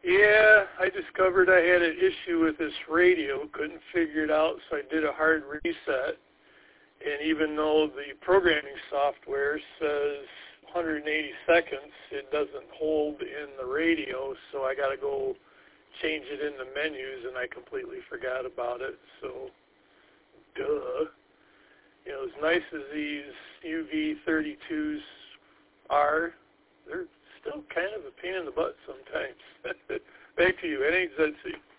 Yeah, I discovered I had an issue with this radio, couldn't figure it out, so I did a hard reset. And even though the programming software says 180 seconds, it doesn't hold in the radio, so I got to go change it in the menus, and I completely forgot about it, so duh. You know, as nice as these UV32s are, they're still kind of a pain in the butt sometimes. Back to you, NHZC.